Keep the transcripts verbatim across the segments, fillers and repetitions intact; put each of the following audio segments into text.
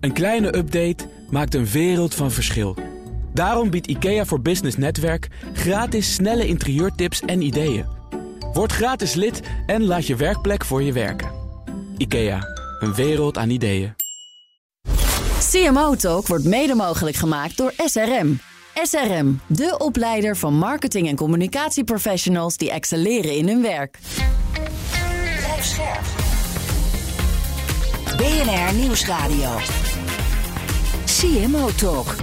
Een kleine update maakt een wereld van verschil. Daarom biedt IKEA voor Business Netwerk gratis snelle interieurtips en ideeën. Word gratis lid en laat je werkplek voor je werken. IKEA, een wereld aan ideeën. C M O Talk wordt mede mogelijk gemaakt door S R M. S R M, de opleider van marketing- en communicatieprofessionals die excelleren in hun werk. Blijf scherp. B N R Nieuwsradio. C M O Talk.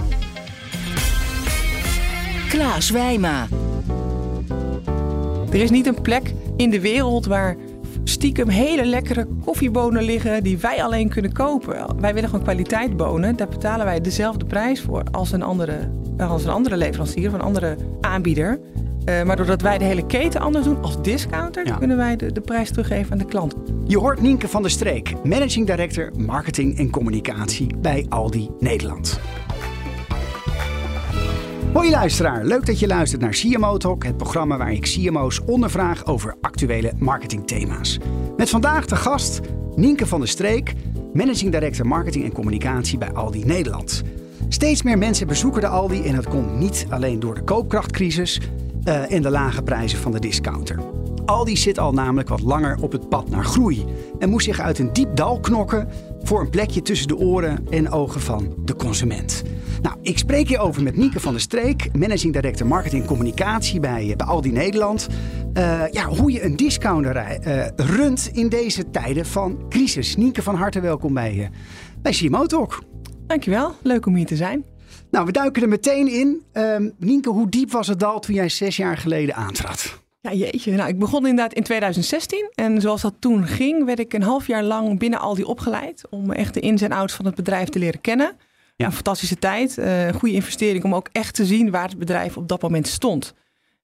Klaas Wijma. Er is niet een plek in de wereld waar stiekem hele lekkere koffiebonen liggen die wij alleen kunnen kopen. Wij willen gewoon kwaliteitbonen. Daar betalen wij dezelfde prijs voor als een andere, als een andere leverancier of een andere aanbieder. Uh, maar doordat wij de hele keten anders doen als discounter, ja. kunnen wij de, de prijs teruggeven aan de klant. Je hoort Nienke van der Streek, Managing Director Marketing en Communicatie bij Aldi Nederland. Hoi luisteraar, leuk dat je luistert naar C M O Talk, het programma waar ik C M O's ondervraag over actuele marketingthema's. Met vandaag de gast Nienke van der Streek, Managing Director Marketing en Communicatie bij Aldi Nederland. Steeds meer mensen bezoeken de Aldi en dat komt niet alleen door de koopkrachtcrisis uh, en de lage prijzen van de discounter. Aldi zit al namelijk wat langer op het pad naar groei en moest zich uit een diep dal knokken voor een plekje tussen de oren en ogen van de consument. Nou, ik spreek hierover met Nienke van der Streek, Managing Director Marketing en Communicatie bij, bij Aldi Nederland. Uh, ja, hoe je een discounter uh, runt in deze tijden van crisis. Nienke, van harte welkom bij, uh, bij C M O Talk. Dankjewel, leuk om hier te zijn. Nou, we duiken er meteen in. Uh, Nienke, hoe diep was het dal toen jij zes jaar geleden aantrad? Ja, jeetje. Nou, ik begon inderdaad in twintig zestien. En zoals dat toen ging, werd ik een half jaar lang binnen Aldi opgeleid om echt de ins en outs van het bedrijf te leren kennen. Ja. Een fantastische tijd, uh, een goede investering om ook echt te zien waar het bedrijf op dat moment stond.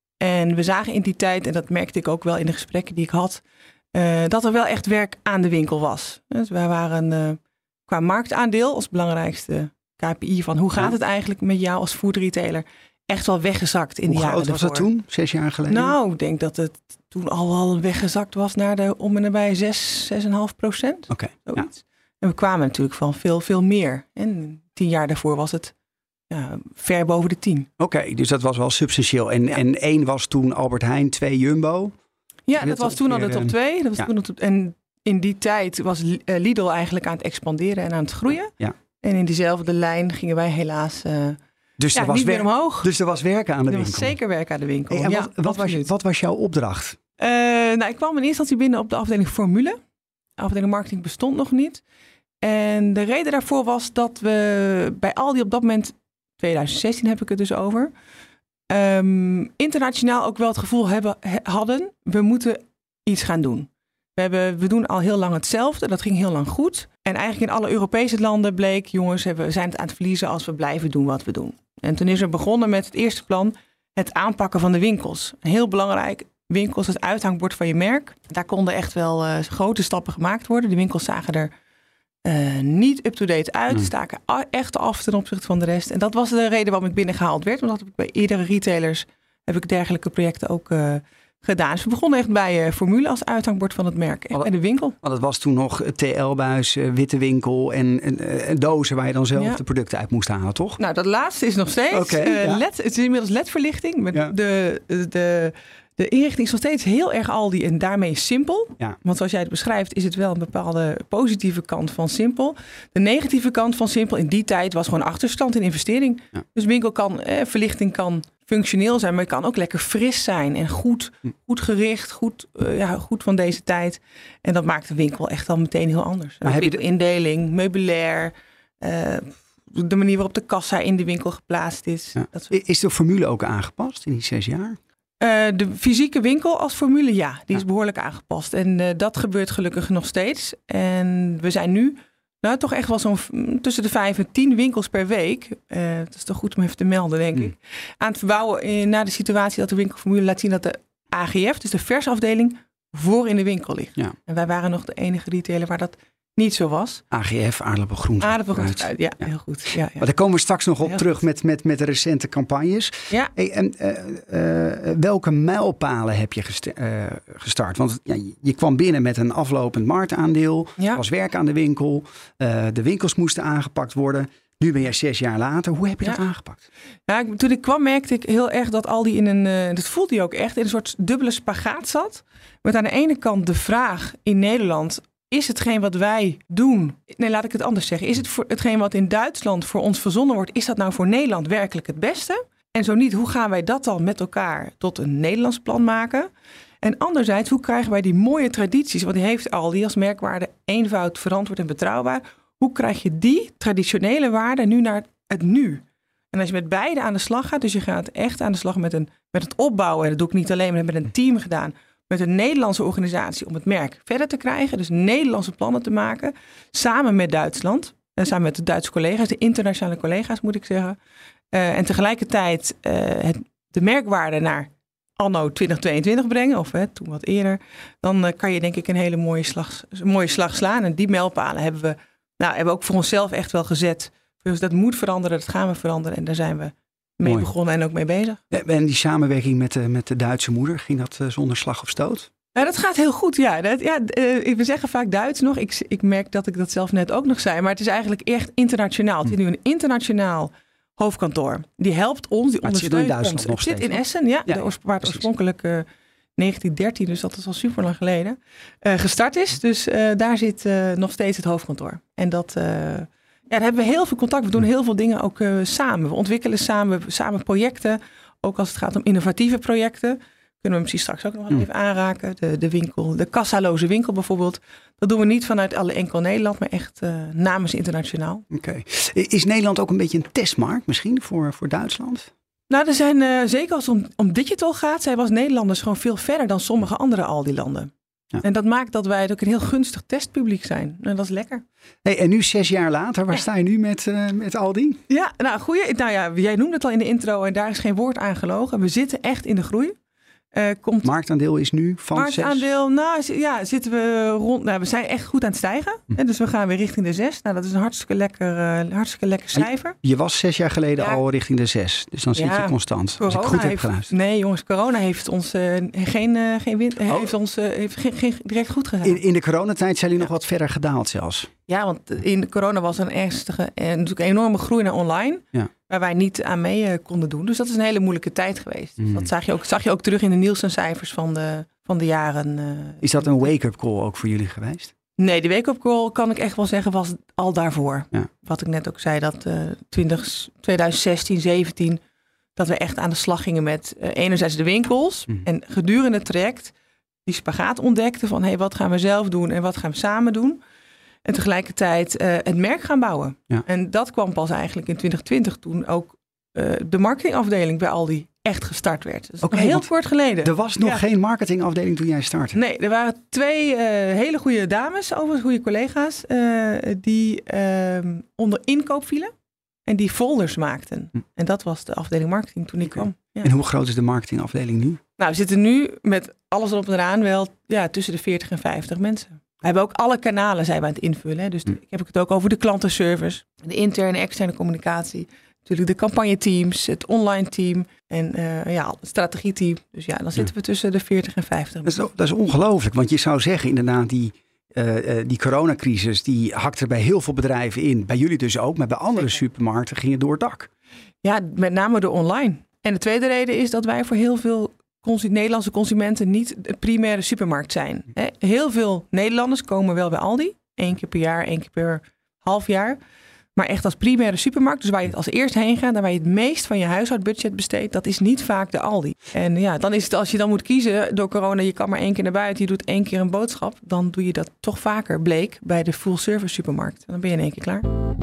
En we zagen in die tijd, en dat merkte ik ook wel in de gesprekken die ik had, uh, dat er wel echt werk aan de winkel was. Dus wij waren uh, qua marktaandeel als belangrijkste K P I van hoe gaat ja. het eigenlijk met jou als food retailer echt wel weggezakt in hoe de jaren ervoor. Hoe groot was dat toen, zes jaar geleden? Nou, ik denk dat het toen al wel weggezakt was naar de om en nabij zes, zes komma vijf procent. Oké. Okay, ja. En we kwamen natuurlijk van veel, veel meer. En tien jaar daarvoor was het ja, ver boven de tien. Oké, okay, dus dat was wel substantieel. En, ja. en één was toen Albert Heijn, twee Jumbo. Ja, dat was toen al de top twee. Dat was ja. toen top, en in die tijd was Lidl eigenlijk aan het expanderen en aan het groeien. Ja. En in diezelfde lijn gingen wij helaas uh, dus ja, er was niet werk, meer omhoog. Dus er was werk aan de er winkel. Er was zeker werk aan de winkel. Hey, en ja, wat, wat, was, wat was jouw opdracht? Uh, nou, ik kwam in eerste instantie binnen op de afdeling formule. De afdeling marketing bestond nog niet. En de reden daarvoor was dat we bij Aldi op dat moment, twintig zestien heb ik het dus over, um, internationaal ook wel het gevoel hebben, he, hadden, we moeten iets gaan doen. We, hebben, we doen al heel lang hetzelfde, dat ging heel lang goed. En eigenlijk in alle Europese landen bleek, jongens, we zijn het aan het verliezen als we blijven doen wat we doen. En toen is er begonnen met het eerste plan, het aanpakken van de winkels. Heel belangrijk, winkels, het uithangbord van je merk. Daar konden echt wel uh, grote stappen gemaakt worden. De winkels zagen er Uh, niet up-to-date uit, mm. staken echt af ten opzichte van de rest. En dat was de reden waarom ik binnengehaald werd. Want dat heb ik bij eerdere retailers heb ik dergelijke projecten ook uh, gedaan. Dus we begonnen echt bij uh, formule als uithangbord van het merk en bij de winkel. Want het was toen nog T L-buis, uh, witte winkel en uh, dozen waar je dan zelf ja. de producten uit moest halen, toch? Nou, dat laatste is nog steeds. Okay, uh, ja. L E D, het is inmiddels L E D-verlichting. Met ja. de, de, de inrichting is nog steeds heel erg Aldi en daarmee simpel. Ja. Want zoals jij het beschrijft is het wel een bepaalde positieve kant van simpel. De negatieve kant van simpel in die tijd was gewoon achterstand in investering. Ja. Dus winkel kan, eh, verlichting kan functioneel zijn, maar het kan ook lekker fris zijn en goed, goed gericht, goed, uh, ja, goed van deze tijd. En dat maakt de winkel echt al meteen heel anders. Maar heb je de indeling, meubilair, uh, de manier waarop de kassa in de winkel geplaatst is. Ja. Dat soort... Is de formule ook aangepast in die zes jaar? Uh, de fysieke winkel als formule, ja, die ja. is behoorlijk aangepast. En uh, dat gebeurt gelukkig nog steeds. En we zijn nu nou toch echt wel zo'n tussen de vijf en tien winkels per week. Uh, dat is toch goed om even te melden, denk mm. ik. Aan het verbouwen in, naar de situatie dat de winkelformule laat zien dat de A G F, dus de versafdeling, voor in de winkel ligt. Ja. En wij waren nog de enige retailer waar dat niet zo was. A G F, aardappelgroente. Aardappelgroente, ja, ja, heel goed. Ja, ja. Maar daar komen we straks nog op heel terug met, met, met de recente campagnes. Ja. Hey, en uh, uh, welke mijlpalen heb je gest- uh, gestart? Want ja, je kwam binnen met een aflopend marktaandeel. Er Ja. was werk aan de winkel. Uh, de winkels moesten aangepakt worden. Nu ben jij zes jaar later. Hoe heb je Ja. dat aangepakt? Ja, ik- toen ik kwam merkte ik heel erg dat Aldi in een, uh, dat voelde je ook echt, in een soort dubbele spagaat zat. Met aan de ene kant de vraag in Nederland, is hetgeen wat wij doen, nee laat ik het anders zeggen, is het voor hetgeen wat in Duitsland voor ons verzonnen wordt, is dat nou voor Nederland werkelijk het beste? En zo niet, hoe gaan wij dat dan met elkaar tot een Nederlands plan maken? En anderzijds, hoe krijgen wij die mooie tradities, want die heeft Aldi als merkwaarde eenvoud, verantwoord en betrouwbaar. Hoe krijg je die traditionele waarden nu naar het nu? En als je met beide aan de slag gaat, dus je gaat echt aan de slag met, een, met het opbouwen. En dat doe ik niet alleen, maar met een team gedaan. Met een Nederlandse organisatie om het merk verder te krijgen. Dus Nederlandse plannen te maken. Samen met Duitsland. En samen met de Duitse collega's, de internationale collega's moet ik zeggen. Uh, en tegelijkertijd uh, het, de merkwaarde naar anno twintig tweeëntwintig brengen. Of hè, toen wat eerder. Dan uh, kan je denk ik een hele mooie slag, mooie slag slaan. En die mijlpalen hebben we, nou, hebben we ook voor onszelf echt wel gezet. Dus dat moet veranderen, dat gaan we veranderen. En daar zijn we mee Mooi. begonnen en ook mee bezig. En die samenwerking met de, met de Duitse moeder, ging dat uh, zonder slag of stoot? Ja, dat gaat heel goed, ja. Dat, ja uh, we zeggen vaak Duits nog. Ik, ik merk dat ik dat zelf net ook nog zei. Maar het is eigenlijk echt internationaal. Het is nu een internationaal hoofdkantoor. Die helpt ons, die maar het zit in ondersteunt Duitsland ons. nog Het zit steeds, in Essen, ja. ja de, waar het precies. oorspronkelijk uh, negentien dertien, dus dat is al super lang geleden, uh, gestart is. Dus uh, daar zit uh, nog steeds het hoofdkantoor. En dat... Uh, Ja, daar hebben we heel veel contact. We doen heel veel dingen ook uh, samen. We ontwikkelen samen, samen projecten. Ook als het gaat om innovatieve projecten. Kunnen we misschien straks ook nog wel even aanraken. De, de winkel, de kassaloze winkel bijvoorbeeld. Dat doen we niet vanuit alle enkel Nederland, maar echt uh, namens internationaal. Oké. Okay. Is Nederland ook een beetje een testmarkt misschien voor, voor Duitsland? Nou, er zijn uh, zeker als het om, om digital gaat, zijn we als Nederlanders gewoon veel verder dan sommige andere Aldi-landen. Ja. En dat maakt dat wij ook een heel gunstig testpubliek zijn. En dat is lekker. Hey, en nu zes jaar later, waar ja. sta je nu met, uh, met Aldi? Ja, nou, goeie, nou ja, jij noemde het al in de intro en daar is geen woord aan gelogen. We zitten echt in de groei. Uh, komt... Marktaandeel is nu van Marktaandeel, zes? nou ja, zitten we rond. Nou, we zijn echt goed aan het stijgen. Hm. En dus we gaan weer richting de zes. Nou, dat is een hartstikke lekker, uh, hartstikke lekker cijfer. Je was zes jaar geleden ja. al richting de zes. Dus dan zit ja. je constant. Corona als ik goed heb heeft, geluisterd. Nee, jongens, corona heeft ons uh, geen, uh, geen, win, oh. heeft ons, uh, heeft geen, geen direct goed gedaan. In, in de coronatijd zijn jullie ja. nog wat verder gedaald zelfs. Ja, want in de corona was een ernstige en natuurlijk een enorme groei naar online. Ja. Waar wij niet aan mee uh, konden doen. Dus dat is een hele moeilijke tijd geweest. Mm. Dat zag je, ook, zag je ook terug in de Nielsen-cijfers van de, van de jaren. Uh, is dat een wake-up call ook voor jullie geweest? Nee, de wake-up call kan ik echt wel zeggen was al daarvoor. Ja. Wat ik net ook zei, dat uh, twintig, twintig zestien, zeventien... dat we echt aan de slag gingen met uh, enerzijds de winkels. Mm. En gedurende het traject die spagaat ontdekten van... hé, hey, wat gaan we zelf doen en wat gaan we samen doen... En tegelijkertijd uh, het merk gaan bouwen. Ja. En dat kwam pas eigenlijk in twintig twintig toen ook uh, de marketingafdeling bij Aldi echt gestart werd. Dat is okay, heel kort geleden. Er was nog ja. geen marketingafdeling toen jij startte? Nee, er waren twee uh, hele goede dames, overigens goede collega's, uh, die uh, onder inkoop vielen. En die folders maakten. Hm. En dat was de afdeling marketing toen ik okay. kwam. Ja. En hoe groot is de marketingafdeling nu? Nou, we zitten nu met alles erop en eraan wel ja, tussen de veertig en vijftig mensen. We hebben ook alle kanalen zijn we aan het invullen. Hè. Dus de, ik heb het ook over de klantenservice, de interne en externe communicatie. Natuurlijk de campagneteams, het online team en uh, ja, het strategieteam. Dus ja, dan zitten we tussen de veertig en vijftig. Dat is, dat is ongelooflijk, want je zou zeggen inderdaad die, uh, die coronacrisis die hakte bij heel veel bedrijven in. Bij jullie dus ook, maar bij andere Zeker. supermarkten ging het door het dak. Ja, met name de online. En de tweede reden is dat wij voor heel veel Nederlandse consumenten niet de primaire supermarkt zijn. Heel veel Nederlanders komen wel bij Aldi. Eén keer per jaar, één keer per half jaar. Maar echt als primaire supermarkt. Dus waar je als eerst heen gaat. En waar je het meest van je huishoudbudget besteedt. Dat is niet vaak de Aldi. En ja, dan is het als je dan moet kiezen door corona. Je kan maar één keer naar buiten. Je doet één keer een boodschap. Dan doe je dat toch vaker, bleek, bij de full service supermarkt. En dan ben je in één keer klaar.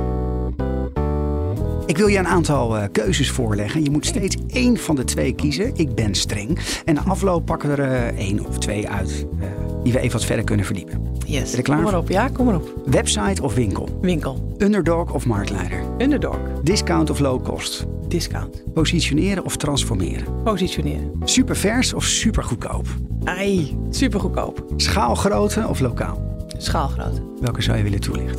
Ik wil je een aantal uh, keuzes voorleggen. Je moet steeds één van de twee kiezen. Ik ben streng. En na afloop pakken we er uh, één of twee uit. Uh, die we even wat verder kunnen verdiepen. Yes, ben je klaar? Kom maar op. Ja, kom maar op. Website of winkel? Winkel. Underdog of marktleider? Underdog. Discount of low cost? Discount. Positioneren of transformeren? Positioneren. Supervers of supergoedkoop? Ai, supergoedkoop. Schaalgrootte of lokaal? Schaalgrootte. Welke zou je willen toelichten?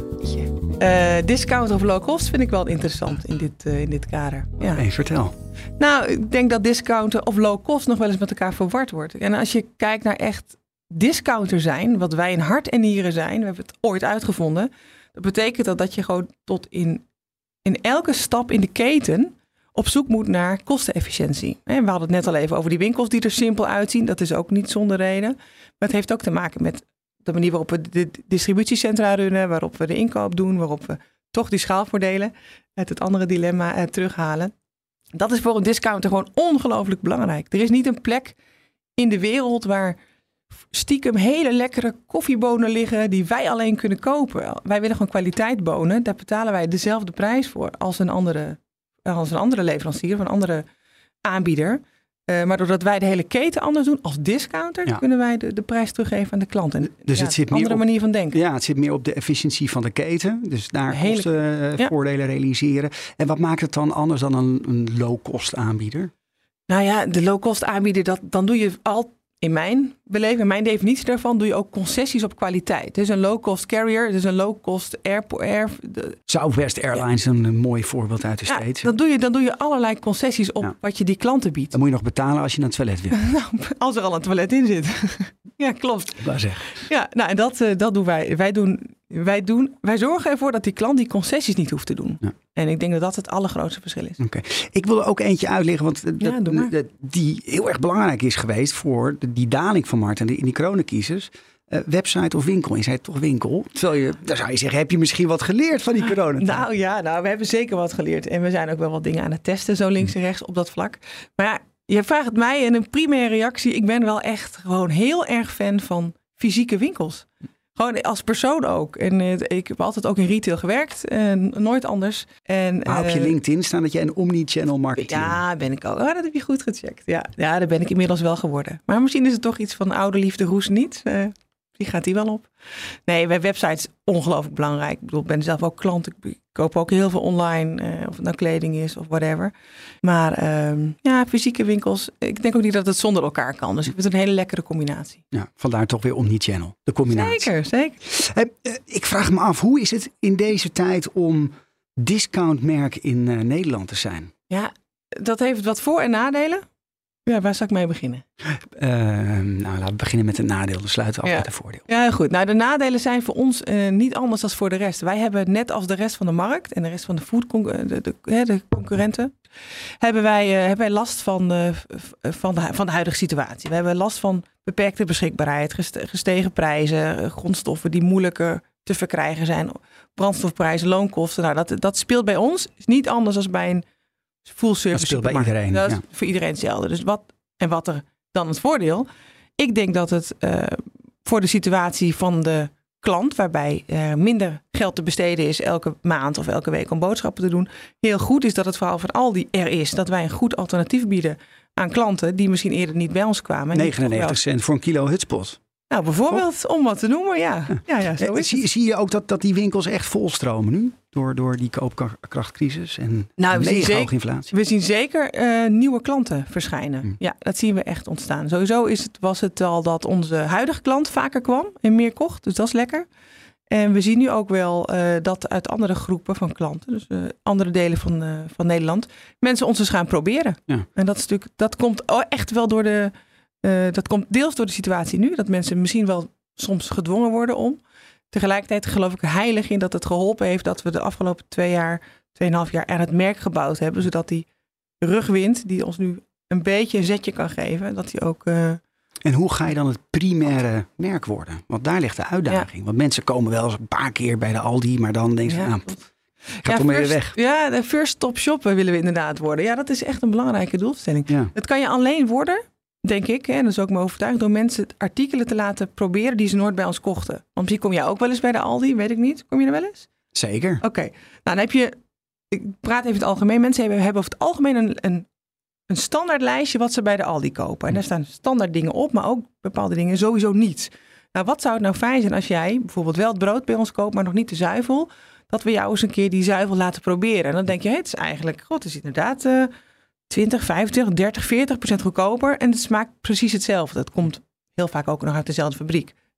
Uh, discount of low cost vind ik wel interessant in dit, uh, in dit kader. Ja. Hey, vertel. Nou, ik denk dat discounten of low cost nog wel eens met elkaar verward wordt. En als je kijkt naar echt discounter zijn, wat wij in hart en nieren zijn, we hebben het ooit uitgevonden. Dat betekent dat, dat je gewoon tot in, in elke stap in de keten op zoek moet naar kostenefficiëntie. We hadden het net al even over die winkels die er simpel uitzien. Dat is ook niet zonder reden. Maar het heeft ook te maken met de manier waarop we de distributiecentra runnen, waarop we de inkoop doen, waarop we toch die schaalvoordelen uit het andere dilemma eh, terughalen. Dat is voor een discounter gewoon ongelooflijk belangrijk. Er is niet een plek in de wereld waar stiekem hele lekkere koffiebonen liggen die wij alleen kunnen kopen. Wij willen gewoon kwaliteitbonen. Daar betalen wij dezelfde prijs voor als een andere, als een andere leverancier of een andere aanbieder. Uh, maar doordat wij de hele keten anders doen als discounter, ja. kunnen wij de, de prijs teruggeven aan de klant. En, dus ja, het zit een andere meer op, manier van denken. Ja, het zit meer op de efficiëntie van de keten. Dus daar hele, kostenvoordelen ja. realiseren. En wat maakt het dan anders dan een, een low-cost aanbieder? Nou ja, de low-cost aanbieder, dat, dan doe je al, in mijn beleving, in mijn definitie daarvan, doe je ook concessies op kwaliteit. Dus een low-cost carrier, dus een low-cost airport. Air, de, Southwest Airlines, ja. een mooi voorbeeld uit de ja, States. Dan doe, je, dan doe je allerlei concessies op ja. wat je die klanten biedt. Dan moet je nog betalen als je naar het toilet wil. nou, als er al een toilet in zit. ja, klopt. Dat zeg. Ja, nou, en dat, uh, dat doen wij. Wij, doen, wij, doen, wij zorgen ervoor dat die klant die concessies niet hoeft te doen. Ja. En ik denk dat dat het allergrootste verschil is. Oké. Okay. Ik wil er ook eentje uitleggen, want ja, dat, dat, die heel erg belangrijk is geweest voor de, die daling van markt en die, die coronacrisis. Uh, website of winkel? Je zei toch winkel? Terwijl je, dan zou je zeggen, heb je misschien wat geleerd van die corona? Nou ja, nou, we hebben zeker wat geleerd. En we zijn ook wel wat dingen aan het testen, zo links en rechts op dat vlak. Maar ja, je vraagt het mij en een primaire reactie. Ik ben wel echt gewoon heel erg fan van fysieke winkels. Gewoon als persoon ook. En uh, ik heb altijd ook in retail gewerkt. En nooit anders. En, maar op je uh, LinkedIn staan dat je een omni-channel marketing. Ja, ben ik ook. Oh, dat heb je goed gecheckt. Ja, ja, daar ben ik inmiddels wel geworden. Maar misschien is het toch iets van oude liefde roes niet. Uh, die gaat die wel op. Nee, bij websites ongelooflijk belangrijk. Ik bedoel, ik ben zelf ook klant. Ik koop ook heel veel online. Uh, of het nou kleding is of whatever. Maar um, ja, fysieke winkels. Ik denk ook niet dat het zonder elkaar kan. Dus ik vind het een hele lekkere combinatie. Ja, vandaar toch weer omni-channel. De combinatie. Zeker, zeker. Uh, uh, ik vraag me af, hoe is het in deze tijd om discountmerk in uh, Nederland te zijn? Ja, dat heeft wat voor- en nadelen. Ja, waar zal ik mee beginnen? Uh, nou, laten we beginnen met een nadeel. Dan sluiten we af ja. met een voordeel. Ja, goed. Nou, de nadelen zijn voor ons uh, niet anders dan voor de rest. Wij hebben net als de rest van de markt en de rest van de, food de, de, de, de concurrenten, hebben wij, uh, hebben wij last van, uh, van, de, van de huidige situatie. We hebben last van beperkte beschikbaarheid, gestegen prijzen, grondstoffen die moeilijker te verkrijgen zijn, brandstofprijzen, loonkosten. Nou, dat, dat speelt bij ons. Is niet anders dan bij een full service. Dat speelt bij iedereen. Dat is ja. voor iedereen hetzelfde. Dus wat en wat er dan het voordeel? Ik denk dat het uh, voor de situatie van de klant, waarbij uh, minder geld te besteden is elke maand of elke week om boodschappen te doen, heel goed is dat het verhaal van Aldi er is. Dat wij een goed alternatief bieden aan klanten die misschien eerder niet bij ons kwamen. negenennegentig cent voor een kilo hutspot. Nou, bijvoorbeeld, om wat te noemen, ja. ja, ja zo is zie, zie je ook dat, dat die winkels echt volstromen nu? Door, door die koopkrachtcrisis en nou, mega hoge inflatie? We zien zeker uh, nieuwe klanten verschijnen. Hmm. Ja, dat zien we echt ontstaan. Sowieso is het, was het al dat onze huidige klant vaker kwam en meer kocht. Dus dat is lekker. En we zien nu ook wel uh, dat uit andere groepen van klanten, dus uh, andere delen van, uh, van Nederland, mensen ons eens gaan proberen. Ja. En dat, is natuurlijk, dat komt echt wel door de... Uh, dat komt deels door de situatie nu. Dat mensen misschien wel soms gedwongen worden om. Tegelijkertijd geloof ik er heilig in dat het geholpen heeft dat we de afgelopen twee jaar, tweeënhalf jaar aan het merk gebouwd hebben. Zodat die rugwind die ons nu een beetje een zetje kan geven, dat die ook... Uh... En hoe ga je dan het primaire merk worden? Want daar ligt de uitdaging. Ja. Want mensen komen wel eens een paar keer bij de Aldi, maar dan denken ze, ja, nou, ga ja, toch maar weer first, weg. Ja, de first stop shoppen willen we inderdaad worden. Ja, dat is echt een belangrijke doelstelling. Ja. Dat kan je alleen worden, denk ik, hè, en dat is ook mijn overtuiging, door mensen artikelen te laten proberen die ze nooit bij ons kochten. Want misschien kom jij ook wel eens bij de Aldi, weet ik niet. Kom je er wel eens? Zeker. Oké, nou dan heb je, ik praat even het algemeen. Mensen hebben, hebben over het algemeen een, een, een standaard lijstje wat ze bij de Aldi kopen. En daar staan standaard dingen op, maar ook bepaalde dingen sowieso niet. Nou, wat zou het nou fijn zijn als jij bijvoorbeeld wel het brood bij ons koopt, maar nog niet de zuivel, dat we jou eens een keer die zuivel laten proberen. En dan denk je, hey, het is eigenlijk, god, het is inderdaad uh, twintig, vijfentwintig, dertig, veertig procent goedkoper. En het smaakt precies hetzelfde. Het komt heel vaak ook nog uit dezelfde fabriek.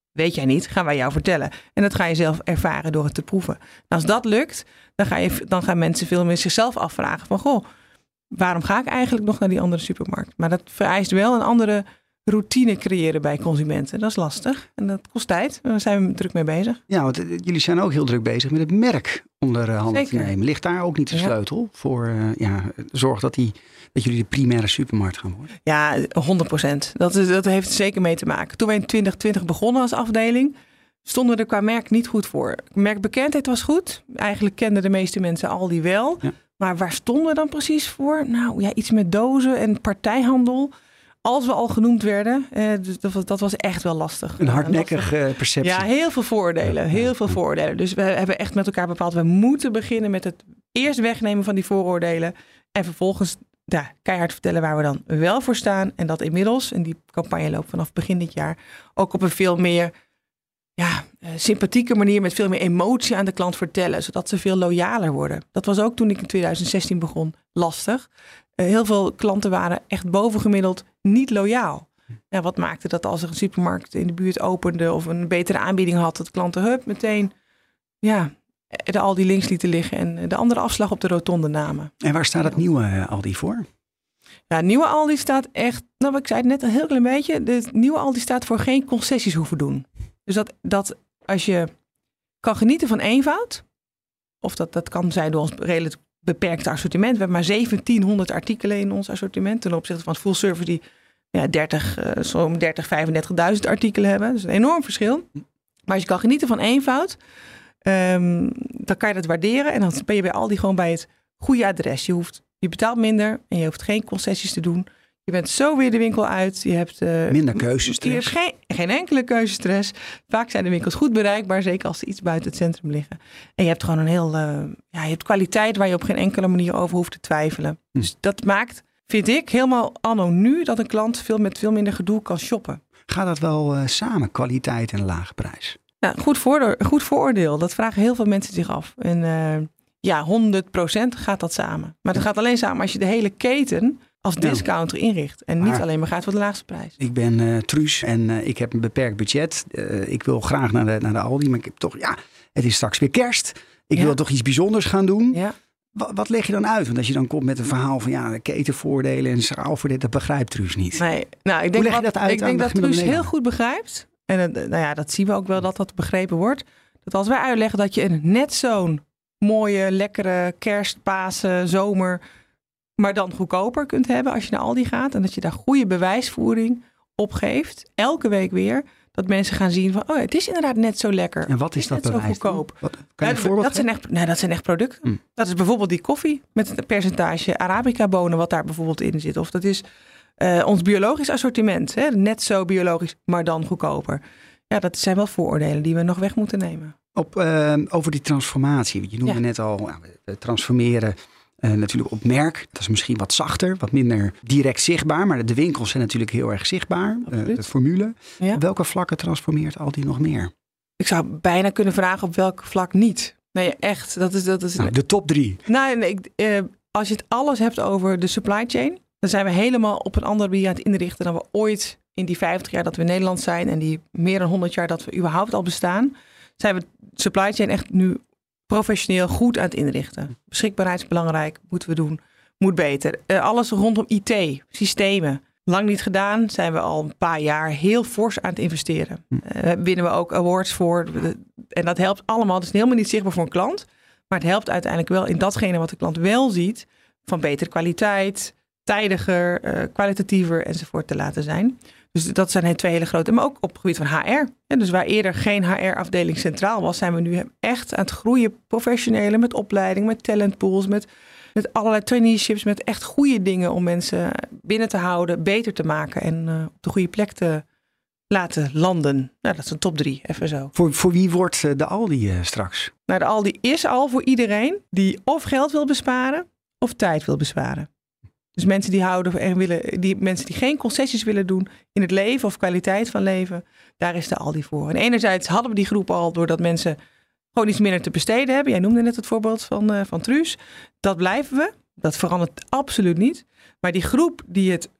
weet jij niet, gaan wij jou vertellen. En dat ga je zelf ervaren door het te proeven. En als dat lukt, dan, ga je, dan gaan mensen veel meer zichzelf afvragen van, goh, waarom ga ik eigenlijk nog naar die andere supermarkt? Maar dat vereist wel een andere routine creëren bij consumenten. Dat is lastig en dat kost tijd. Daar zijn we druk mee bezig. Ja, want jullie zijn ook heel druk bezig met het merk onder handen te Zeker. nemen. Ligt daar ook niet de Ja. sleutel voor uh, ja, zorg dat, die, dat jullie de primaire supermarkt gaan worden? Ja, honderd procent. Dat, is, dat heeft er zeker mee te maken. Toen we in twintig twintig begonnen als afdeling, stonden we er qua merk niet goed voor. Merkbekendheid was goed. Eigenlijk kenden de meeste mensen Aldi wel. Ja. Maar waar stonden we dan precies voor? Nou ja, iets met dozen en partijhandel. Als we al genoemd werden, eh, dus dat, was, dat was echt wel lastig. Een hardnekkige uh, perceptie. Ja, heel veel vooroordelen. Heel veel vooroordelen. Dus we hebben echt met elkaar bepaald, we moeten beginnen met het eerst wegnemen van die vooroordelen. En vervolgens ja, keihard vertellen waar we dan wel voor staan. En dat inmiddels, en die campagne loopt vanaf begin dit jaar, ook op een veel meer ja, uh, sympathieke manier met veel meer emotie aan de klant vertellen. Zodat ze veel loyaler worden. Dat was ook toen ik in twintig zestien begon lastig. Uh, heel veel klanten waren echt bovengemiddeld niet loyaal. Ja, wat maakte dat als er een supermarkt in de buurt opende of een betere aanbieding had, dat klanten hup meteen ja, de Aldi links lieten liggen en de andere afslag op de rotonde namen. En waar staat het nieuwe uh, Aldi voor? Ja, nieuwe Aldi staat echt, nou ik zei het net een heel klein beetje, de nieuwe Aldi staat voor geen concessies hoeven doen. Dus dat, dat als je kan genieten van eenvoud, of dat, dat kan zijn door ons redelijk beperkte assortiment. We hebben maar zeventienhonderd artikelen in ons assortiment ten opzichte van het full service die ja, dertig, uh, zo'n dertig, vijfendertigduizend artikelen hebben. Dat is een enorm verschil. Maar als je kan genieten van eenvoud, um, dan kan je dat waarderen. En dan ben je bij Aldi gewoon bij het goede adres. Je, hoeft, je betaalt minder en je hoeft geen concessies te doen. Je bent zo weer de winkel uit. Je hebt uh, minder keuzestress. Geen, geen enkele keuzestress. Vaak zijn de winkels goed bereikbaar, zeker als ze iets buiten het centrum liggen. En je hebt gewoon een heel, uh, ja, je hebt kwaliteit waar je op geen enkele manier over hoeft te twijfelen. Hm. Dus dat maakt, vind ik, helemaal anno nu dat een klant veel met veel minder gedoe kan shoppen. Gaat dat wel uh, samen, kwaliteit en lage prijs? Ja, goed, voordeel, goed vooroordeel. Dat vragen heel veel mensen zich af. En uh, ja, honderd procent gaat dat samen. Maar dat gaat alleen samen als je de hele keten als discounter inricht. En niet maar, alleen maar gaat voor de laagste prijs. Ik ben uh, Truus en uh, ik heb een beperkt budget. Uh, ik wil graag naar de, naar de Aldi. Maar ik heb toch, ja, het is straks weer kerst. Ik ja. wil toch iets bijzonders gaan doen. Ja. Wat, wat leg je dan uit? Want als je dan komt met een verhaal van ja, ketenvoordelen en schaalvoordelen, dat begrijpt Truus niet. Nee, nou, ik denk Hoe leg je wat, dat uit? Ik denk dat Truus heel goed begrijpt. En uh, nou ja, dat zien we ook wel dat dat begrepen wordt. Dat als wij uitleggen dat je een net zo'n mooie, lekkere kerst, Pasen, zomer, maar dan goedkoper kunt hebben als je naar Aldi gaat. En dat je daar goede bewijsvoering op geeft. Elke week weer. Dat mensen gaan zien van, oh, het is inderdaad net zo lekker. En wat is dat bewijs? Zo goedkoop. Wat, kan je ja, een voorbeeld dat, zijn echt, nou, dat zijn echt producten. Mm. Dat is bijvoorbeeld die koffie met een percentage Arabica bonen wat daar bijvoorbeeld in zit. Of dat is uh, ons biologisch assortiment. Hè? Net zo biologisch, maar dan goedkoper. Ja, dat zijn wel vooroordelen die we nog weg moeten nemen. Op, uh, over die transformatie. Je noemde ja. net al, nou, we transformeren uh, natuurlijk op merk. Dat is misschien wat zachter, wat minder direct zichtbaar. Maar de winkels zijn natuurlijk heel erg zichtbaar. Uh, de formule. Ja. Op welke vlakken transformeert Aldi nog meer? Ik zou bijna kunnen vragen op welk vlak niet. Nee, echt. Dat is, dat is... Nou, de top drie. Nou, nee, uh, als je het alles hebt over de supply chain, dan zijn we helemaal op een andere manier aan het inrichten dan we ooit in die vijftig jaar dat we in Nederland zijn en die meer dan honderd jaar dat we überhaupt al bestaan, zijn we supply chain echt nu professioneel goed aan het inrichten. Beschikbaarheid is belangrijk, moeten we doen, moet beter. Uh, alles rondom I T, systemen. Lang niet gedaan, zijn we al een paar jaar heel fors aan het investeren. Uh, winnen we ook awards voor. En dat helpt allemaal. Dat is helemaal niet zichtbaar voor een klant. Maar het helpt uiteindelijk wel in datgene wat de klant wel ziet. Van betere kwaliteit, tijdiger, uh, kwalitatiever enzovoort te laten zijn. Dus dat zijn twee hele grote. Maar ook op het gebied van H R. Ja, dus waar eerder geen H R-afdeling centraal was, zijn we nu echt aan het groeien. Professionele, met opleiding, met talentpools, met, met allerlei traineeships. Met echt goede dingen om mensen binnen te houden, beter te maken en uh, op de goede plek te laten landen. Nou, dat is een top drie, even zo. Voor, voor wie wordt de Aldi uh, straks? Nou, de Aldi is al voor iedereen die of geld wil besparen of tijd wil besparen. Dus mensen die houden en willen, die mensen die geen concessies willen doen in het leven of kwaliteit van leven, daar is de Aldi voor. En enerzijds hadden we die groep al doordat mensen gewoon iets minder te besteden hebben. Jij noemde net het voorbeeld van, uh, van Truus. Dat blijven we. Dat verandert absoluut niet. Maar die groep die het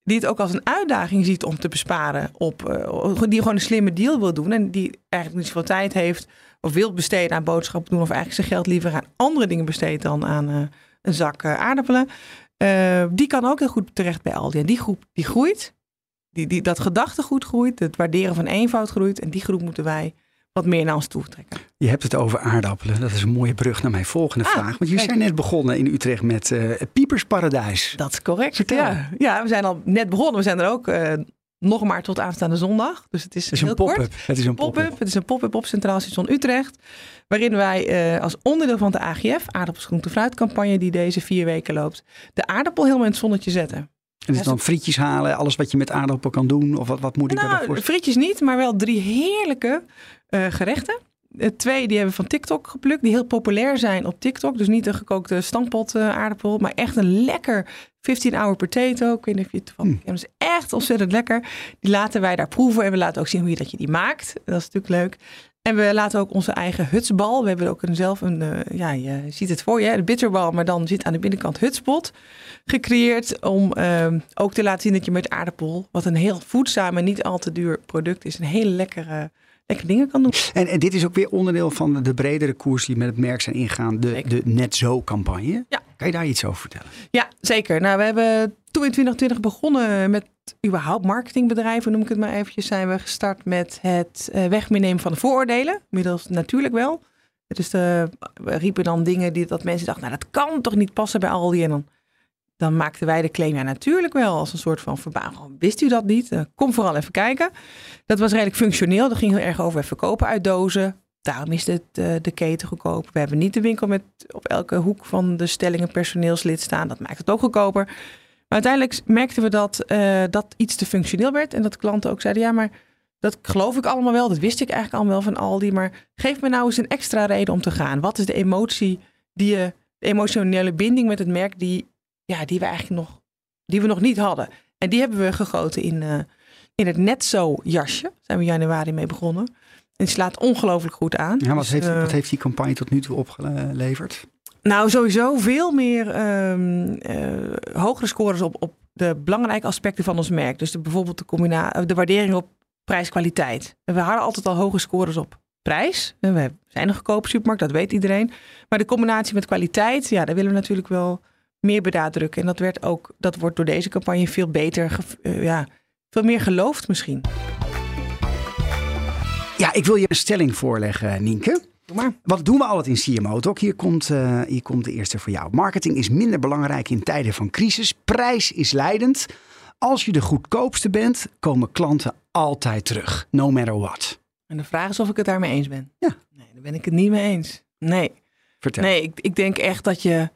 die het ook als een uitdaging ziet om te besparen. Op, uh, die gewoon een slimme deal wil doen. En die eigenlijk niet zoveel tijd heeft of wil besteden aan boodschappen doen. Of eigenlijk zijn geld liever aan andere dingen besteedt dan aan uh, een zak uh, aardappelen. Uh, die kan ook heel goed terecht bij Aldi. En die groep die groeit. Die, die, dat gedachtegoed groeit. Het waarderen van eenvoud groeit. En die groep moeten wij wat meer naar ons toe trekken. Je hebt het over aardappelen. Dat is een mooie brug naar mijn volgende ah, vraag. Want jullie zijn net begonnen in Utrecht met uh, Piepersparadijs. Dat is correct. Vertel. Ja, ja, we zijn al net begonnen. We zijn er ook uh, nog maar tot aanstaande zondag. Dus het is, het is heel een pop-up. kort. Het is een pop-up. pop-up. Het is een pop-up op Centraal Station Utrecht. Waarin wij uh, als onderdeel van de A G F, aardappels, groente, fruitcampagne, die deze vier weken loopt, de aardappel helemaal in het zonnetje zetten. En dus dan frietjes halen, alles wat je met aardappel kan doen? Of wat, wat moet ik nou, daarvoor? Frietjes niet, maar wel drie heerlijke uh, gerechten. Uh, twee die hebben we van TikTok geplukt, die heel populair zijn op TikTok. Dus niet een gekookte stampot uh, aardappel, maar echt een lekker vijftien-hour potato. Ik weet niet of je het van mm. Dat is echt ontzettend lekker. Die laten wij daar proeven en we laten ook zien hoe je dat je die maakt. Dat is natuurlijk leuk. En we laten ook onze eigen hutsbal. We hebben ook een, zelf een, uh, ja, je ziet het voor je, de bitterbal, maar dan zit aan de binnenkant hutspot gecreëerd om uh, ook te laten zien dat je met aardappel, wat een heel voedzaam en niet al te duur product is, een hele lekkere, lekkere dingen kan doen. En, en dit is ook weer onderdeel van de bredere koers die met het merk zijn ingaan, de, de Net Zo campagne. Ja. Kan je daar iets over vertellen? Ja, zeker. Nou, we hebben toen in twintig twintig begonnen met überhaupt marketingbedrijven, noem ik het maar eventjes, zijn we gestart met het uh, wegnemen van de vooroordelen. Middels natuurlijk wel. Dus de, we riepen dan dingen die dat mensen dachten, nou dat kan toch niet passen bij Aldi. En dan, dan maakten wij de claim, ja natuurlijk wel, als een soort van verbazing. Wist u dat niet? Uh, kom vooral even kijken. Dat was redelijk functioneel. Dat ging heel erg over verkopen uit dozen. Daarom is het, uh, de keten goedkoper. We hebben niet de winkel met op elke hoek van de stelling een personeelslid staan. Dat maakt het ook goedkoper. Maar uiteindelijk merkten we dat uh, dat iets te functioneel werd. En dat klanten ook zeiden, ja, maar dat geloof ik allemaal wel. Dat wist ik eigenlijk allemaal wel van Aldi. Maar geef me nou eens een extra reden om te gaan. Wat is de emotie, die je, de emotionele binding met het merk die, ja, die we eigenlijk nog, die we nog niet hadden. En die hebben we gegoten in, uh, in het Net Zo jasje. Daar zijn we in januari mee begonnen. En die slaat ongelooflijk goed aan. Ja, wat, dus, heeft, uh, wat heeft die campagne tot nu toe opgeleverd? Nou, sowieso veel meer um, uh, hogere scores op, op de belangrijke aspecten van ons merk. Dus de, bijvoorbeeld de, combina- de waardering op prijs-kwaliteit. We hadden altijd al hoge scores op prijs. We zijn een goedkope supermarkt, dat weet iedereen. Maar de combinatie met kwaliteit, ja, daar willen we natuurlijk wel meer benadrukken. En dat, werd ook, dat wordt door deze campagne veel beter, ge- uh, ja, veel meer geloofd misschien. Ja, ik wil je een stelling voorleggen, Nienke. Doe maar. Wat doen we altijd in C M O Talk? Hier komt, uh, hier komt de eerste voor jou. Marketing is minder belangrijk in tijden van crisis. Prijs is leidend. Als je de goedkoopste bent, komen klanten altijd terug. No matter what. En de vraag is of ik het daarmee eens ben. Ja. Nee, daar ben ik het niet mee eens. Nee. Vertel. Nee, ik, ik denk echt dat je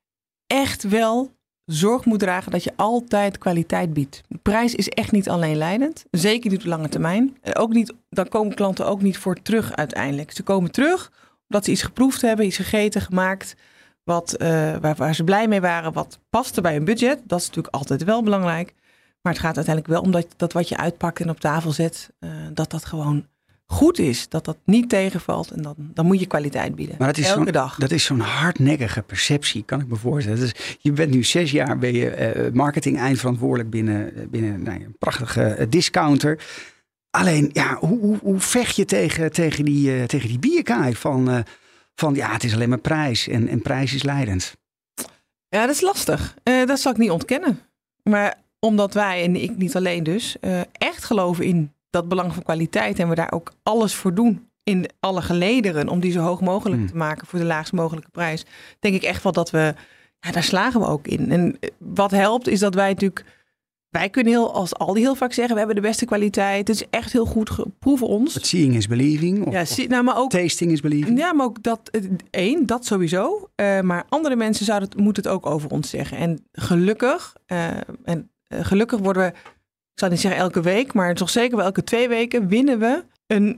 echt wel zorg moet dragen dat je altijd kwaliteit biedt. De prijs is echt niet alleen leidend. Zeker niet op lange termijn. Ook niet, dan komen klanten ook niet voor terug uiteindelijk. Ze komen terug omdat ze iets geproefd hebben, iets gegeten, gemaakt, wat, uh, waar, waar ze blij mee waren, wat paste bij hun budget. Dat is natuurlijk altijd wel belangrijk. Maar het gaat uiteindelijk wel om dat, dat wat je uitpakt en op tafel zet, uh, dat dat gewoon goed is. Dat dat niet tegenvalt en dan, dan moet je kwaliteit bieden. Maar dat is elke zo'n, dag. Dat is zo'n hardnekkige perceptie, kan ik me voorstellen. Dus je bent nu zes jaar ben je uh, marketing eindverantwoordelijk binnen, binnen nou, een prachtige uh, discounter. Alleen, ja, hoe, hoe, hoe vecht je tegen, tegen die, uh, tegen die bierkaai van, uh, van ja, het is alleen maar prijs en, en prijs is leidend? Ja, dat is lastig. Uh, dat zal ik niet ontkennen. Maar omdat wij, en ik niet alleen dus, uh, echt geloven in dat belang van kwaliteit en we daar ook alles voor doen in alle gelederen om die zo hoog mogelijk hmm. te maken voor de laagst mogelijke prijs, denk ik echt wel dat we, ja, daar slagen we ook in. En wat helpt is dat wij natuurlijk, wij kunnen heel, als Aldi heel vaak zeggen, we hebben de beste kwaliteit, het is echt heel goed, proeven ons. But seeing is believing. Of, ja, zie, nou, maar ook, tasting is believing. Ja, maar ook dat, één, dat sowieso. Uh, maar andere mensen zouden het, moeten het ook over ons zeggen. En gelukkig, uh, en uh, gelukkig worden we, ik zal niet zeggen elke week, maar toch zeker wel elke twee weken winnen we een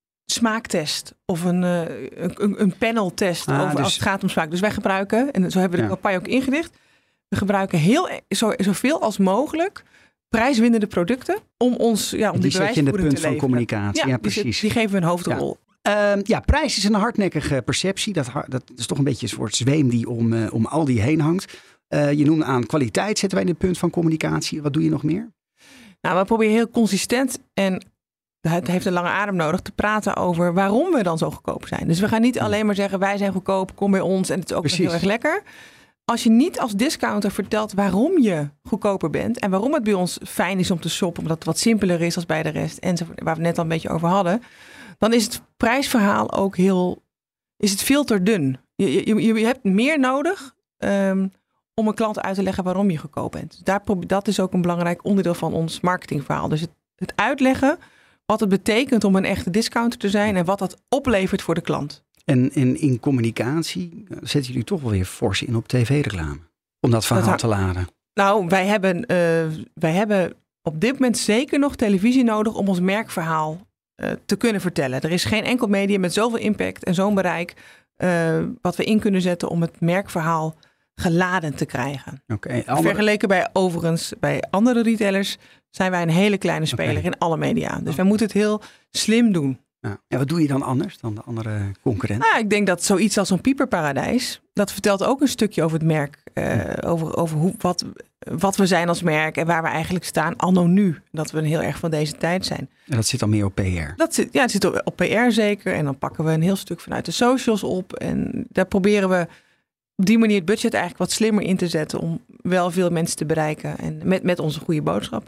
smaaktest of een, uh, een, een paneltest ah, over dus, als het gaat om smaak. Dus wij gebruiken, en zo hebben we de ja. campagne ook ingericht, we gebruiken heel zo, zoveel als mogelijk prijswinnende producten om ons, ja, om die, die bewijsvoering te leveren. Die zet je in de punt van communicatie. Ja, ja die, precies. Die geven we een hoofdrol. Ja. Uh, ja, prijs is een hardnekkige perceptie. Dat, dat is toch een beetje een soort zweem die om, uh, om Aldi heen hangt. Uh, je noemde aan kwaliteit zetten wij in het punt van communicatie. Wat doe je nog meer? Nou, we proberen heel consistent en het heeft een lange adem nodig te praten over waarom we dan zo goedkoop zijn. Dus we gaan niet alleen maar zeggen wij zijn goedkoop, kom bij ons en het is ook heel erg lekker. Als je niet als discounter vertelt waarom je goedkoper bent en waarom het bij ons fijn is om te shoppen, omdat het wat simpeler is als bij de rest enzovoort, waar we het net al een beetje over hadden, dan is het prijsverhaal ook heel, is het veel te dun. Je, je, je hebt meer nodig um, om een klant uit te leggen waarom je goedkoop bent. Daar, dat is ook een belangrijk onderdeel van ons marketingverhaal. Dus het, het uitleggen wat het betekent om een echte discounter te zijn en wat dat oplevert voor de klant. En, en in communicatie zetten jullie toch wel weer fors in op tv-reclame. Om dat verhaal dat, te laden. Nou, wij hebben, uh, wij hebben op dit moment zeker nog televisie nodig om ons merkverhaal uh, te kunnen vertellen. Er is geen enkel medium met zoveel impact en zo'n bereik uh, wat we in kunnen zetten om het merkverhaal geladen te krijgen. Okay, andere... Vergeleken bij overigens bij andere retailers zijn wij een hele kleine speler okay. in alle media. Dus wij moeten het heel slim doen. Ja. En wat doe je dan anders dan de andere concurrenten? Nou, ik denk dat zoiets als zo'n Pieperparadijs, dat vertelt ook een stukje over het merk. Uh, over over hoe, wat, wat we zijn als merk en waar we eigenlijk staan anno nu. Dat we een heel erg van deze tijd zijn. En dat zit dan meer op P R? Dat zit, ja, het zit op, op P R zeker. En dan pakken we een heel stuk vanuit de socials op. En daar proberen we op die manier het budget eigenlijk wat slimmer in te zetten om wel veel mensen te bereiken. En met, met onze goede boodschap.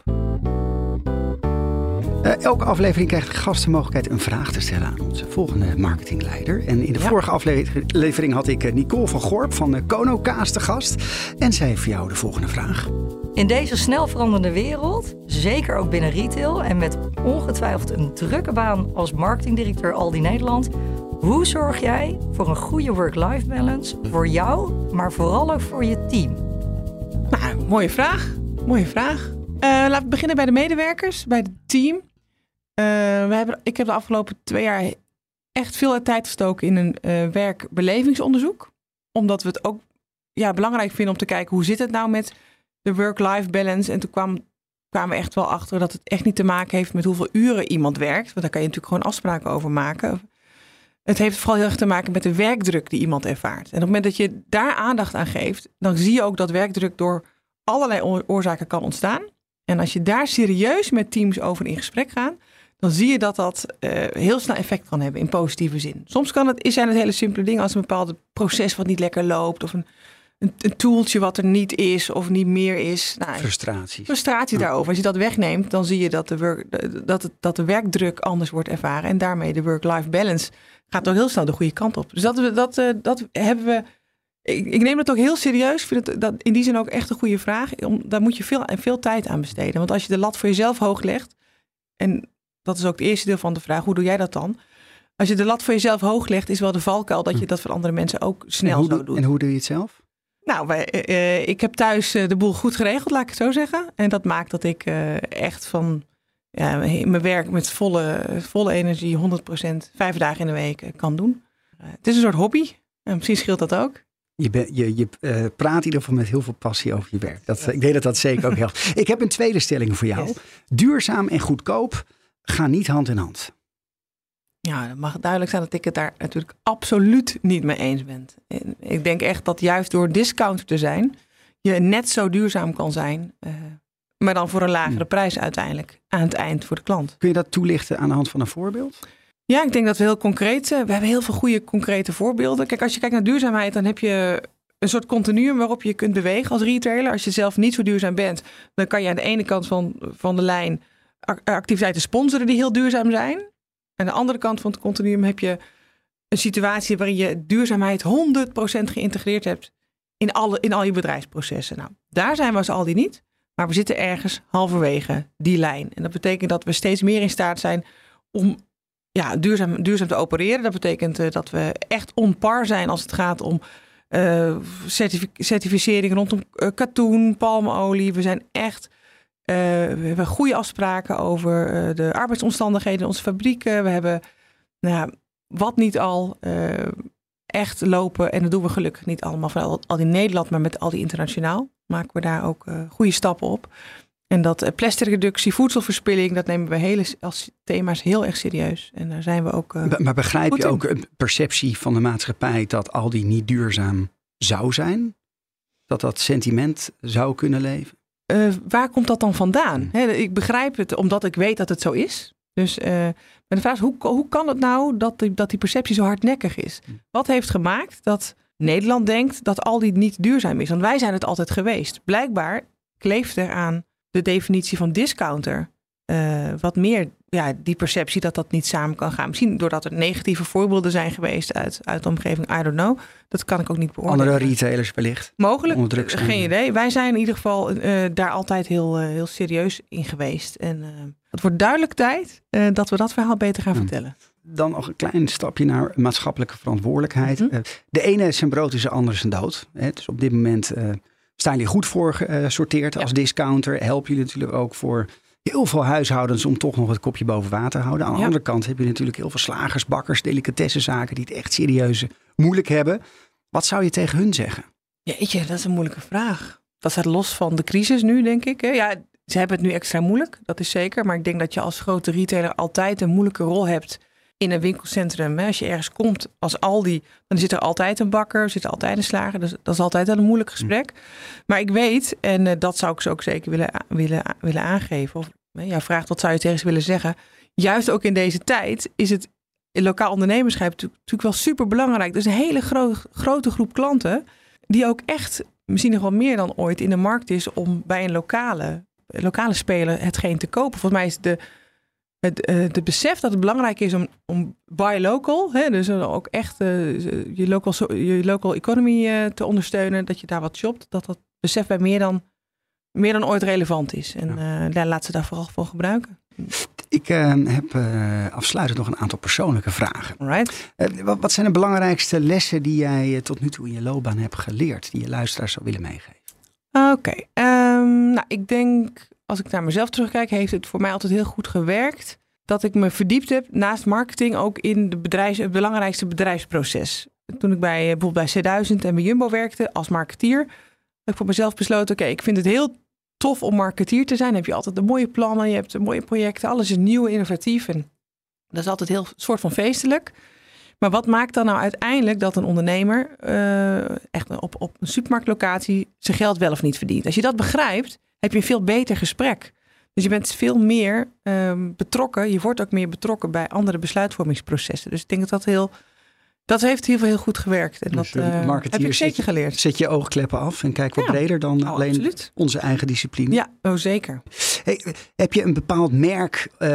Uh, elke aflevering krijgt de gast de mogelijkheid een vraag te stellen aan onze volgende marketingleider. En in de ja. vorige aflevering had ik Nicole van Gorp van de Kono Kaas te gast. En zij heeft voor jou de volgende vraag. In deze snel veranderende wereld, zeker ook binnen retail en met ongetwijfeld een drukke baan als marketingdirecteur Aldi Nederland, hoe zorg jij voor een goede work-life balance voor jou, maar vooral ook voor je team? Nou, mooie vraag. Mooie vraag. Uh, laten we beginnen bij de medewerkers, bij het team. Uh, we hebben, ik heb de afgelopen twee jaar echt veel tijd gestoken in een uh, werkbelevingsonderzoek. Omdat we het ook ja, belangrijk vinden om te kijken hoe zit het nou met de work-life balance. En toen kwam, kwamen we echt wel achter dat het echt niet te maken heeft met hoeveel uren iemand werkt. Want daar kan je natuurlijk gewoon afspraken over maken. Het heeft vooral heel erg te maken met de werkdruk die iemand ervaart. En op het moment dat je daar aandacht aan geeft, dan zie je ook dat werkdruk door allerlei oorzaken kan ontstaan. En als je daar serieus met teams over in gesprek gaat, dan zie je dat dat uh, heel snel effect kan hebben in positieve zin. Soms kan het, zijn het hele simpele dingen als een bepaald proces wat niet lekker loopt of een, een, een tooltje wat er niet is of niet meer is. Nou, frustratie. Frustratie ja. daarover. Als je dat wegneemt, dan zie je dat de, work, dat, het, dat de werkdruk anders wordt ervaren en daarmee de work-life balance gaat ook heel snel de goede kant op. Dus dat, dat, uh, dat hebben we. Ik, ik neem het ook heel serieus. Ik vind het dat in die zin ook echt een goede vraag. Om, daar moet je veel, veel tijd aan besteden. Want als je de lat voor jezelf hoog legt, en dat is ook het eerste deel van de vraag, hoe doe jij dat dan? Als je de lat voor jezelf hoog legt, is wel de valkuil dat je dat voor andere mensen ook snel zo doet. En hoe doe je het zelf? Nou, wij, uh, ik heb thuis uh, de boel goed geregeld, laat ik het zo zeggen. En dat maakt dat ik uh, echt van ja, mijn werk met volle, volle energie, honderd procent, vijf dagen in de week uh, kan doen. Uh, het is een soort hobby. En misschien scheelt dat ook. Je, ben, je, je uh, praat in ieder geval met heel veel passie over je werk. Dat, ik denk dat dat zeker ook helpt. Ik heb een tweede stelling voor jou. Yes. Duurzaam en goedkoop gaan niet hand in hand. Ja, het mag duidelijk zijn dat ik het daar natuurlijk absoluut niet mee eens ben. En ik denk echt dat juist door discounter te zijn, je net zo duurzaam kan zijn, uh, maar dan voor een lagere hmm. prijs uiteindelijk aan het eind voor de klant. Kun je dat toelichten aan de hand van een voorbeeld? Ja, ik denk dat we heel concreet, we hebben heel veel goede concrete voorbeelden. Kijk, als je kijkt naar duurzaamheid, dan heb je een soort continuum waarop je kunt bewegen als retailer. Als je zelf niet zo duurzaam bent, dan kan je aan de ene kant van, van de lijn activiteiten sponsoren die heel duurzaam zijn. Aan de andere kant van het continuum heb je een situatie waarin je duurzaamheid honderd procent geïntegreerd hebt in, alle, in al je bedrijfsprocessen. Nou, daar zijn we als Aldi niet, maar we zitten ergens halverwege die lijn. En dat betekent dat we steeds meer in staat zijn om ja, duurzaam, duurzaam te opereren. Dat betekent uh, dat we echt on par zijn als het gaat om uh, certific- certificering rondom uh, katoen, palmolie. We zijn echt, uh, we hebben goede afspraken over uh, de arbeidsomstandigheden in onze fabrieken. We hebben, nou ja, wat niet al, uh, echt lopen. En dat doen we gelukkig niet allemaal van Aldi Nederland, maar met Aldi Internationaal maken we daar ook uh, goede stappen op. En dat uh, plasticreductie, voedselverspilling, dat nemen we hele, als thema's heel erg serieus. En daar zijn we ook uh, Maar begrijp je in. ook een perceptie van de maatschappij dat Aldi niet duurzaam zou zijn? Dat dat sentiment zou kunnen leven? Uh, waar komt dat dan vandaan? He, ik begrijp het omdat ik weet dat het zo is. Dus uh, maar de vraag is, hoe, hoe kan het nou dat die, dat die perceptie zo hardnekkig is? Wat heeft gemaakt dat Nederland denkt dat Aldi niet duurzaam is? Want wij zijn het altijd geweest. Blijkbaar kleeft er aan de definitie van discounter uh, wat meer ja, die perceptie dat dat niet samen kan gaan. Misschien doordat er negatieve voorbeelden zijn geweest uit, uit de omgeving. I don't know. Dat kan ik ook niet beoordelen. Andere retailers wellicht. Mogelijk. Geen idee. Wij zijn in ieder geval uh, daar altijd heel, uh, heel serieus in geweest. En uh, het wordt duidelijk tijd uh, dat we dat verhaal beter gaan ja. vertellen. Dan nog een klein stapje naar maatschappelijke verantwoordelijkheid. Mm-hmm. Uh, de ene zijn brood is de andere zijn dood. Hè? Dus op dit moment uh, staan jullie goed voor gesorteerd uh, als ja. discounter. Helpen jullie natuurlijk ook voor heel veel huishoudens om toch nog het kopje boven water te houden. Aan de ja. andere kant heb je natuurlijk heel veel slagers, bakkers, delicatessenzaken die het echt serieus moeilijk hebben. Wat zou je tegen hun zeggen? Jeetje, dat is een moeilijke vraag. Dat staat los van de crisis nu, denk ik. Hè? Ja, ze hebben het nu extra moeilijk, dat is zeker. Maar ik denk dat je als grote retailer altijd een moeilijke rol hebt in een winkelcentrum. Hè? Als je ergens komt als Aldi, dan zit er altijd een bakker, zit er altijd een slager. Dus dat is altijd een moeilijk gesprek. Hm. Maar ik weet, en uh, dat zou ik ze ook zeker willen, willen, willen aangeven. Of ja, vraagt wat zou je tegen ze willen zeggen. Juist ook in deze tijd is het lokaal ondernemerschap natuurlijk wel super belangrijk. Er is een hele gro- grote groep klanten die ook echt misschien nog wel meer dan ooit in de markt is om bij een lokale, lokale speler hetgeen te kopen. Volgens mij is de, het uh, de besef dat het belangrijk is om, om buy local, hè, dus ook echt uh, je, local, je local economy uh, te ondersteunen, dat je daar wat shopt, dat dat besef bij meer dan meer dan ooit relevant is. En ja. uh, daar laat ze daar vooral voor gebruiken. Ik uh, heb uh, afsluitend nog een aantal persoonlijke vragen. Alright. Uh, wat, wat zijn de belangrijkste lessen die jij uh, tot nu toe in je loopbaan hebt geleerd, die je luisteraars zou willen meegeven? Oké. Okay. Um, nou, ik denk, als ik naar mezelf terugkijk, heeft het voor mij altijd heel goed gewerkt. Dat ik me verdiept heb, naast marketing, ook in de bedrijfs, het belangrijkste bedrijfsproces. Toen ik bij, bijvoorbeeld bij C duizend en bij Jumbo werkte als marketeer, heb ik voor mezelf besloten, oké, okay, ik vind het heel tof om marketeer te zijn. Dan heb je altijd de mooie plannen, je hebt de mooie projecten, alles is nieuw, innovatief. En dat is altijd heel soort van feestelijk. Maar wat maakt dan nou uiteindelijk dat een ondernemer uh, echt op, op een supermarktlocatie zijn geld wel of niet verdient? Als je dat begrijpt, heb je een veel beter gesprek. Dus je bent veel meer um, betrokken. Je wordt ook meer betrokken bij andere besluitvormingsprocessen. Dus ik denk dat dat heel... Dat heeft heel veel heel goed gewerkt. En dus, dat uh, heb ik zeker geleerd. Zet je oogkleppen af en kijk wat ja. breder dan oh, alleen absoluut. Onze eigen discipline. Ja, oh, zeker. Hey, heb je een bepaald merk uh,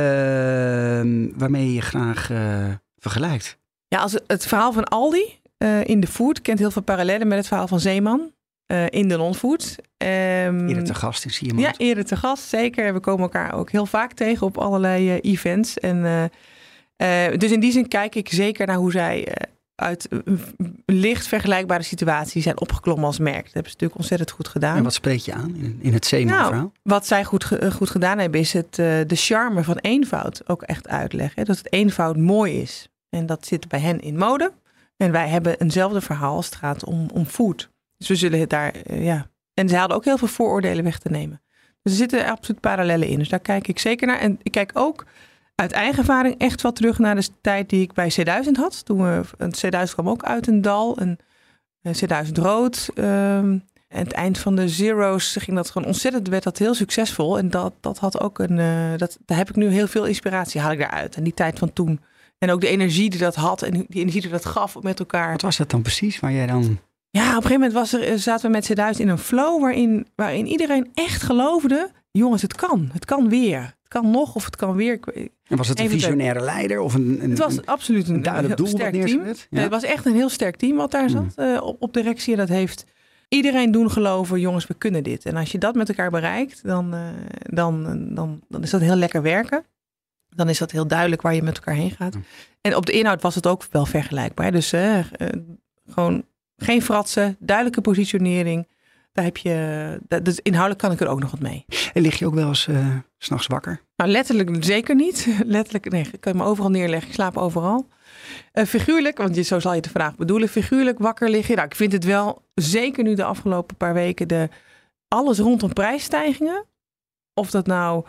waarmee je je graag uh, vergelijkt? Ja, als het, het verhaal van Aldi uh, in de food kent heel veel parallellen met het verhaal van Zeeman uh, in de non-food. Um, eerder te gast in C M O. Ja, eerder te gast, zeker. We komen elkaar ook heel vaak tegen op allerlei uh, events. En, uh, uh, dus in die zin kijk ik zeker naar hoe zij... Uh, uit een licht vergelijkbare situatie zijn opgeklommen als merk. Dat hebben ze natuurlijk ontzettend goed gedaan. En wat spreek je aan in, in het Zeeman-verhaal? Nou, wat zij goed, goed gedaan hebben is het uh, de charme van eenvoud ook echt uitleggen. Hè? Dat het eenvoud mooi is. En dat zit bij hen in mode. En wij hebben eenzelfde verhaal als het gaat om, om food. Dus we zullen het daar, uh, ja... En ze hadden ook heel veel vooroordelen weg te nemen. Dus er zitten absoluut parallellen in. Dus daar kijk ik zeker naar. En ik kijk ook... uit eigen ervaring echt wat terug naar de tijd die ik bij C duizend had. Toen we, een C duizend kwam ook uit een dal. Een, een C duizend rood. Um, en het eind van de zero's ging dat gewoon ontzettend, werd dat heel succesvol. En dat, dat had ook een, uh, dat, daar heb ik nu heel veel inspiratie, haal ik daaruit. En die tijd van toen. En ook de energie die dat had en die energie die dat gaf met elkaar. Wat was dat dan precies waar jij dan... Ja, op een gegeven moment was er, zaten we met C duizend in een flow waarin, waarin iedereen echt geloofde, jongens, het kan. Het kan weer. Het kan nog of het kan weer. En was het een visionaire leider of een, een Het was een, absoluut een, een, een doel sterk team. Ja. Nee, het was echt een heel sterk team wat daar zat mm. uh, op, op directie. En dat heeft iedereen doen geloven, jongens, we kunnen dit. En als je dat met elkaar bereikt, dan, uh, dan, dan, dan is dat heel lekker werken. Dan is dat heel duidelijk waar je met elkaar heen gaat. Mm. En op de inhoud was het ook wel vergelijkbaar. Dus uh, uh, gewoon geen fratsen, duidelijke positionering. Daar heb je, dus inhoudelijk kan ik er ook nog wat mee. En lig je ook wel eens uh, 's nachts wakker? Nou, letterlijk zeker niet. Letterlijk, nee, ik kan me overal neerleggen. Ik slaap overal. Uh, figuurlijk, want je, zo zal je de vraag bedoelen. Figuurlijk wakker liggen. Nou, ik vind het wel, zeker nu de afgelopen paar weken, de, alles rondom prijsstijgingen. Of dat nou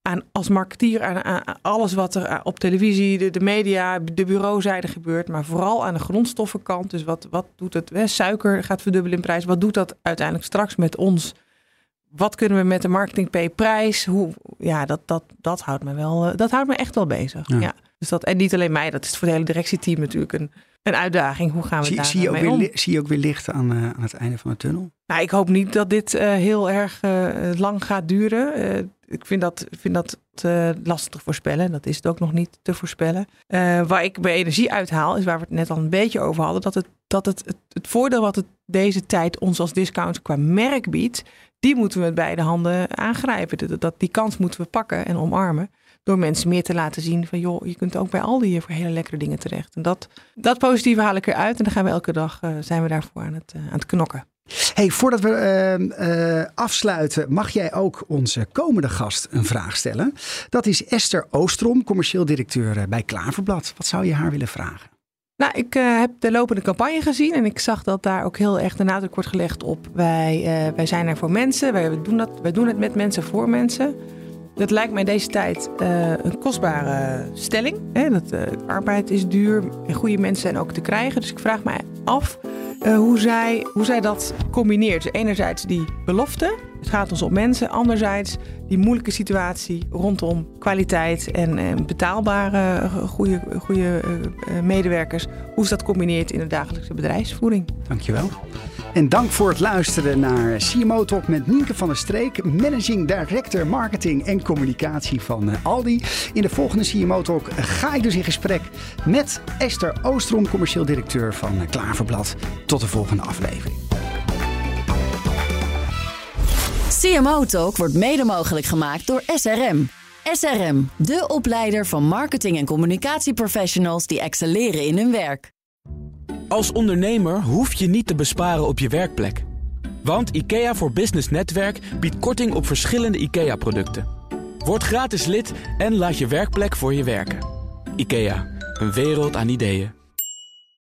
aan als marketeer aan, aan alles wat er op televisie, de, de media, de bureauzijde gebeurt. Maar vooral aan de grondstoffenkant. Dus wat, wat doet het? Hè? Suiker gaat verdubbelen in prijs. Wat doet dat uiteindelijk straks met ons? Wat kunnen we met de marketing p prijs? Hoe, ja, dat, dat, dat, houdt me wel, dat houdt me echt wel bezig. Ja. Ja. Dus dat, en niet alleen mij, dat is voor het hele directieteam natuurlijk een, een uitdaging. Hoe gaan we zie, daar zie je ook mee om? Weer, zie je ook weer licht aan, uh, aan het einde van de tunnel? Nou, ik hoop niet dat dit uh, heel erg uh, lang gaat duren. Uh, ik vind dat, vind dat uh, lastig te voorspellen. Dat is het ook nog niet te voorspellen. Uh, waar ik mijn energie uithaal, is waar we het net al een beetje over hadden. Dat het, dat het, het, het voordeel wat het deze tijd ons als discounter qua merk biedt, die moeten we met beide handen aangrijpen. Dat, dat, die kans moeten we pakken en omarmen. Door mensen meer te laten zien van joh, je kunt ook bij Aldi hier voor hele lekkere dingen terecht. En dat, dat positieve haal ik eruit. En dan gaan we elke dag, uh, zijn we daarvoor aan het, uh, aan het knokken. Hey, voordat we uh, uh, afsluiten, mag jij ook onze komende gast een vraag stellen. Dat is Esther Oostrom, commercieel directeur bij Klaverblad. Wat zou je haar willen vragen? Nou, ik uh, heb de lopende campagne gezien en ik zag dat daar ook heel erg de nadruk wordt gelegd op wij, uh, wij zijn er voor mensen. Wij doen, dat, wij doen het met mensen voor mensen. Dat lijkt mij in deze tijd uh, een kostbare stelling. Hè? Dat, uh, arbeid is duur en goede mensen zijn ook te krijgen. Dus ik vraag mij af uh, hoe, zij, hoe zij dat combineert. Dus enerzijds die belofte, het gaat ons om mensen. Anderzijds die moeilijke situatie rondom kwaliteit en, en betaalbare goede, goede uh, medewerkers. Hoe ze dat combineert in de dagelijkse bedrijfsvoering. Dankjewel. En dank voor het luisteren naar C M O Talk met Nienke van der Streek, Managing Director Marketing en Communicatie van Aldi. In de volgende C M O Talk ga ik dus in gesprek met Esther Oostrom, commercieel directeur van Klaverblad. Tot de volgende aflevering. C M O Talk wordt mede mogelijk gemaakt door S R M. S R M, de opleider van marketing- en communicatieprofessionals die excelleren in hun werk. Als ondernemer hoef je niet te besparen op je werkplek. Want IKEA voor Business Netwerk biedt korting op verschillende IKEA-producten. Word gratis lid en laat je werkplek voor je werken. IKEA, een wereld aan ideeën.